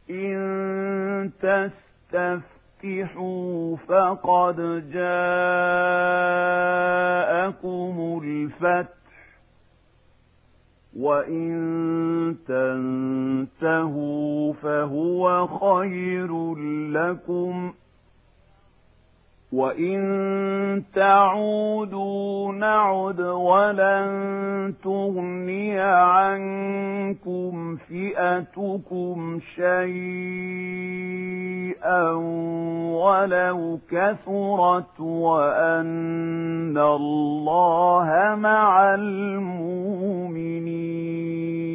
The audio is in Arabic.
إن تستفتحوا فقد جاءكم الفتح وإن تنتهوا فهو خير لكم وإن تعودوا نعد ولن تغني عنكم فئتكم شيئا ولو كثرت وأن الله مع المؤمنين.